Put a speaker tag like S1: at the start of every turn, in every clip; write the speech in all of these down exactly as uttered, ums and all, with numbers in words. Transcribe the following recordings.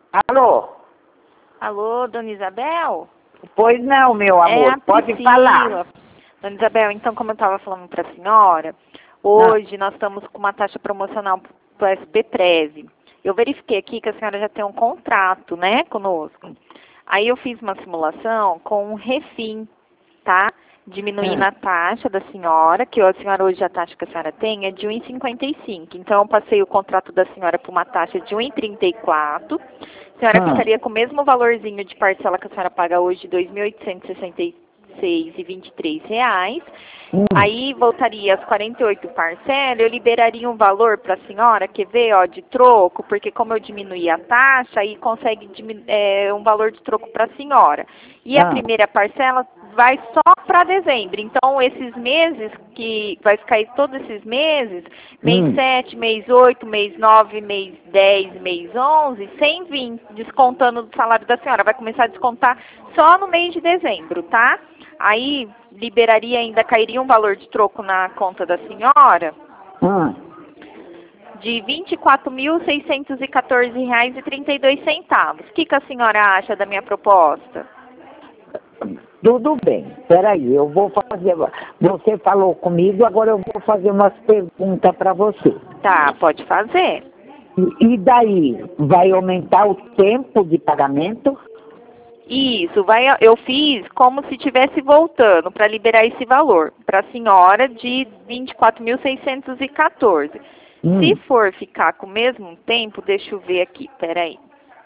S1: Alô?
S2: Alô, dona Isabel?
S1: Pois não, meu amor,
S2: É a
S1: pode
S2: Priscila.
S1: falar.
S2: Dona Isabel, então, como eu estava falando para a senhora, hoje nós estamos com uma taxa promocional para o S B Prev. Eu verifiquei aqui que a senhora já tem um contrato, né, conosco. Aí eu fiz uma simulação com um refim, tá? Diminuindo
S1: Hum.
S2: a taxa da senhora, que a senhora hoje a taxa que a senhora tem é de um real e cinquenta e cinco. Então eu passei o contrato da senhora por uma taxa de um real e trinta e quatro. A senhora
S1: Hum.
S2: ficaria com o mesmo valorzinho de parcela que a senhora paga hoje, de dois mil oitocentos e sessenta e seis reais e vinte e três reais.
S1: Hum.
S2: Aí voltaria as quarenta e oito parcelas, eu liberaria um valor para a senhora, quer ver, ó, de troco, porque como eu diminuí a taxa, aí consegue é, um valor de troco para a senhora. E a
S1: Ah.
S2: primeira parcela vai só para dezembro. Então, esses meses, que vai ficar aí todos esses meses, mês
S1: Hum.
S2: sete, mês oito, mês nove, mês dez, mês onze, sem vir descontando do salário da senhora. Vai começar a descontar só no mês de dezembro, tá? Aí, liberaria ainda, cairia um valor de troco na conta da senhora
S1: Hum.
S2: de vinte e quatro mil, seiscentos e quatorze reais e trinta e dois centavos. O que, que a senhora acha da minha proposta?
S1: Tudo bem, peraí, eu vou fazer. Você falou comigo, agora eu vou fazer umas perguntas para você.
S2: Tá, pode fazer.
S1: E, e daí, vai aumentar o tempo de pagamento?
S2: Isso, vai, eu fiz como se estivesse voltando para liberar esse valor para a senhora de vinte e quatro mil, seiscentos e quatorze.
S1: Hum.
S2: Se for ficar com o mesmo tempo, deixa eu ver aqui, peraí.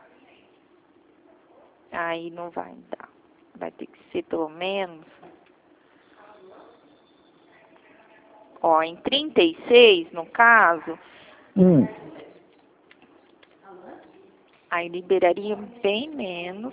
S2: Aí não vai dar. Vai ter que ser pelo menos. Ó, em trinta e seis, no caso,
S1: Hum.
S2: aí liberaria bem menos.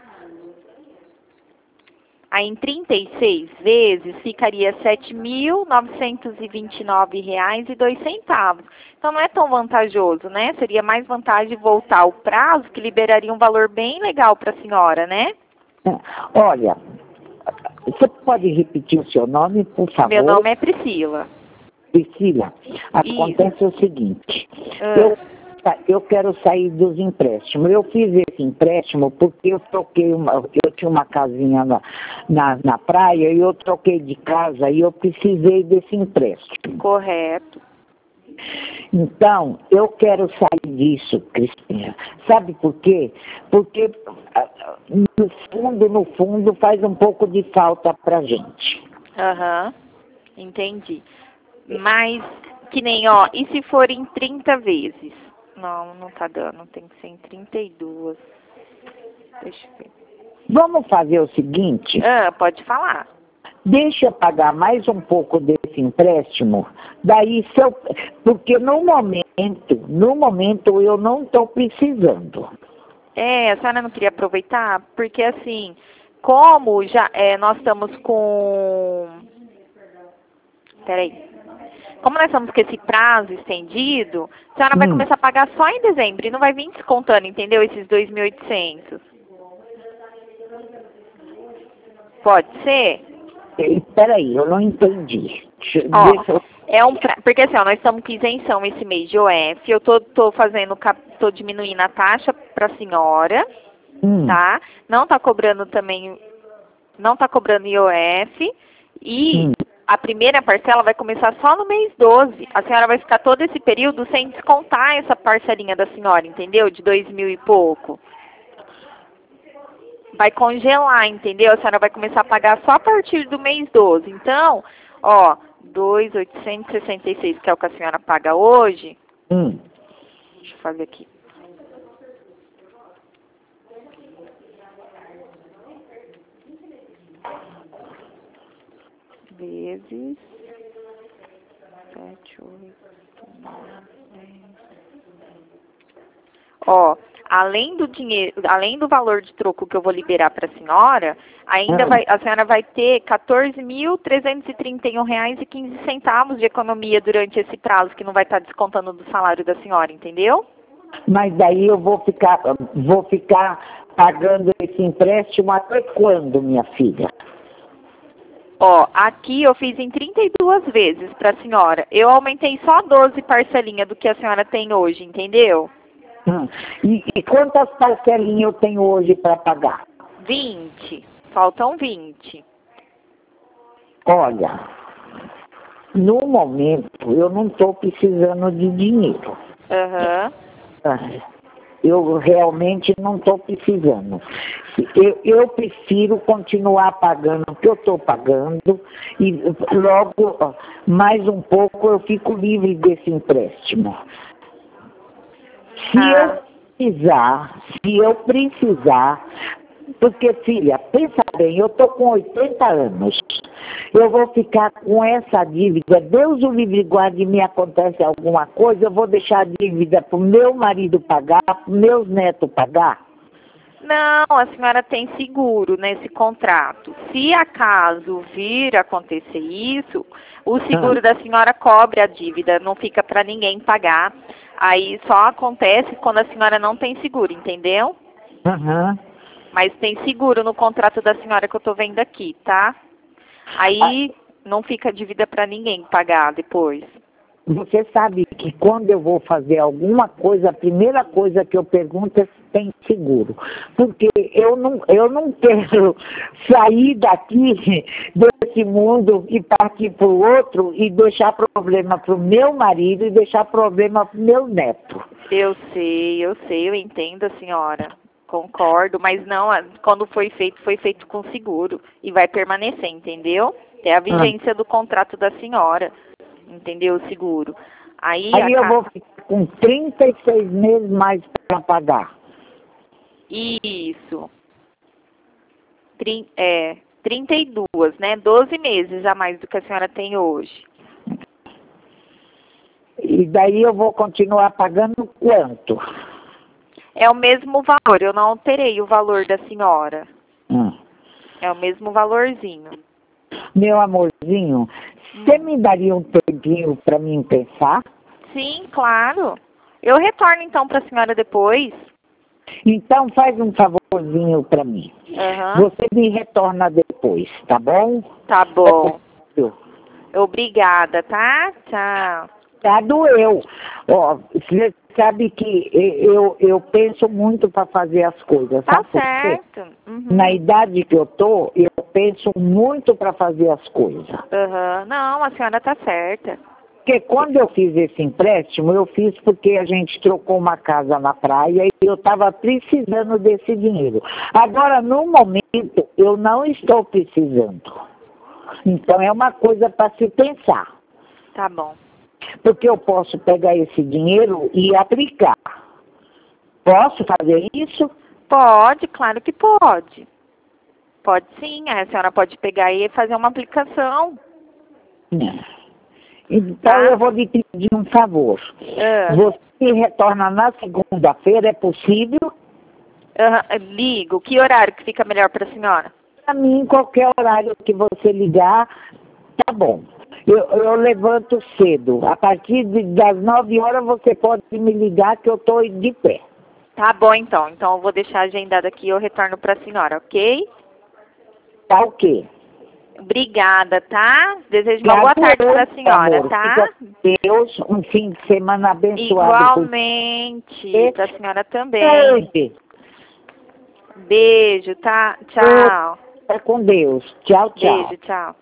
S2: Aí em trinta e seis vezes ficaria sete mil novecentos e vinte e nove reais e dois centavos. Então não é tão vantajoso, né? Seria mais vantagem voltar o prazo, que liberaria um valor bem legal para a senhora, né?
S1: Olha, você pode repetir o seu nome, por favor?
S2: Meu nome é Priscila.
S1: Priscila, acontece o seguinte,
S2: Ah.
S1: eu, eu quero sair dos empréstimos. Eu fiz esse empréstimo porque eu troquei uma, eu tinha uma casinha na, na, na praia e eu troquei de casa e eu precisei desse empréstimo.
S2: Correto.
S1: Então, eu quero sair disso, Cristina. Sabe por quê? Porque, no fundo, no fundo, faz um pouco de falta pra gente.
S2: Aham, entendi. Mas, que nem, ó, e se for em trinta vezes? Não, não tá dando, tem que ser em trinta e duas. Deixa eu ver.
S1: Vamos fazer o seguinte?
S2: Ah, pode falar.
S1: Deixa eu pagar mais um pouco desse empréstimo, daí se eu, porque no momento, no momento eu não estou precisando.
S2: É, a senhora não queria aproveitar? Porque assim, como já é, nós estamos com... Peraí. Como nós estamos com esse prazo estendido, a senhora vai
S1: Hum.
S2: começar a pagar só em dezembro e não vai vir descontando, entendeu? Esses dois mil e oitocentos. Pode ser?
S1: Espera aí, eu não entendi. Deixa,
S2: Ó,
S1: deixa eu...
S2: é um pra... porque assim, ó, nós estamos com isenção esse mês de O F, eu tô, tô fazendo, tô diminuindo a taxa para a senhora,
S1: Hum.
S2: tá? Não tá cobrando também, não tá cobrando I O F e
S1: Hum.
S2: a primeira parcela vai começar só no mês doze. A senhora vai ficar todo esse período sem descontar essa parcelinha da senhora, entendeu? De dois mil e pouco. Vai congelar, entendeu? A senhora vai começar a pagar só a partir do mês doze. Então, ó, dois mil oitocentos e sessenta e seis, que é o que a senhora paga hoje.
S1: Hum.
S2: Deixa eu fazer aqui. Vezes sete, oito, nove, dez. Ó, além do dinheiro, além do valor de troco que eu vou liberar para a senhora, ainda
S1: Hum.
S2: vai, a senhora vai ter quatorze mil trezentos e trinta e um reais e quinze centavos de economia durante esse prazo, que não vai estar descontando do salário da senhora, entendeu?
S1: Mas daí eu vou ficar, vou ficar pagando esse empréstimo até quando, minha filha?
S2: Ó, aqui eu fiz em trinta e duas vezes para a senhora. Eu aumentei só doze parcelinhas do que a senhora tem hoje, entendeu?
S1: Hum. E, e quantas parcelinhas eu tenho hoje para pagar?
S2: vinte. Faltam vinte.
S1: Olha, no momento eu não estou precisando de dinheiro.
S2: Aham.
S1: Ah, Eu realmente não estou precisando. Eu, eu prefiro continuar pagando o que eu estou pagando e logo, ó, mais um pouco, eu fico livre desse empréstimo. Se
S2: Ah.
S1: eu precisar, se eu precisar, porque, filha, pensa bem, eu estou com oitenta anos, eu vou ficar com essa dívida, Deus o livre guarde, me acontece alguma coisa, eu vou deixar a dívida para o meu marido pagar, para os meus netos pagar?
S2: Não, a senhora tem seguro nesse contrato. Se acaso vir acontecer isso, o seguro
S1: Ah.
S2: da senhora cobre a dívida, não fica para ninguém pagar. Aí só acontece quando a senhora não tem seguro, entendeu?
S1: Aham.
S2: Mas tem seguro no contrato da senhora que eu tô vendo aqui, tá? Aí não fica dívida para ninguém pagar depois.
S1: Você sabe que quando eu vou fazer alguma coisa, a primeira coisa que eu pergunto é se tem seguro. Porque eu não, eu não quero sair daqui, desse mundo, e partir para o outro e deixar problema para o meu marido e deixar problema para o meu neto.
S2: Eu sei, eu sei, eu entendo a senhora. Concordo, mas não, quando foi feito, foi feito com seguro. E vai permanecer, entendeu? É a vigência do contrato da senhora. Entendeu? O seguro. Aí,
S1: Aí
S2: a
S1: eu
S2: ca...
S1: vou ficar com trinta e seis meses mais para pagar.
S2: Isso. Trin... É, trinta e dois, né? doze meses a mais do que a senhora tem hoje.
S1: E daí eu vou continuar pagando quanto?
S2: É o mesmo valor, eu não alterei o valor da senhora.
S1: Hum.
S2: É o mesmo valorzinho.
S1: Meu amorzinho, você me daria um tempinho para mim pensar?
S2: Sim, claro. Eu retorno então para a senhora depois.
S1: Então faz um favorzinho para mim.
S2: Uhum.
S1: Você me retorna depois, tá bom?
S2: Tá bom.
S1: É,
S2: Obrigada, tá? Tchau.
S1: tá, doeu. Ó, você sabe que eu, eu penso muito para fazer as coisas,
S2: Tá
S1: sabe por quê?
S2: certo. Uhum.
S1: Na idade que eu tô, eu penso muito para fazer as coisas.
S2: Uhum. Não, a senhora tá certa.
S1: Porque quando eu fiz esse empréstimo, eu fiz porque a gente trocou uma casa na praia e eu estava precisando desse dinheiro. Agora, no momento, eu não estou precisando. Então, é uma coisa para se pensar.
S2: Tá bom.
S1: Porque eu posso pegar esse dinheiro e aplicar. Posso fazer isso?
S2: Pode, claro que pode. Pode sim, a senhora pode pegar e fazer uma aplicação.
S1: Não. Então,
S2: Tá.
S1: eu vou lhe pedir um favor.
S2: Uh.
S1: Você retorna na segunda-feira, é possível?
S2: Uh, ligo. Que horário que fica melhor para a senhora?
S1: Para mim, qualquer horário que você ligar, tá bom. Eu, eu levanto cedo. A partir de, das nove horas, você pode me ligar que eu estou de pé.
S2: Tá bom, então. Então, eu vou deixar agendado aqui e eu retorno para a senhora, ok?
S1: Tá o quê?
S2: Obrigada, tá? Desejo uma boa tarde para a senhora,
S1: amor.
S2: tá?
S1: Fica com Deus, um fim de semana abençoado.
S2: Igualmente, para a senhora também.
S1: Beijo.
S2: Beijo, tá? Tchau.
S1: Fica com Deus. Tchau, tchau.
S2: Beijo, tchau.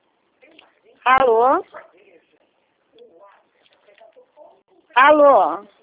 S3: Alô? Alô?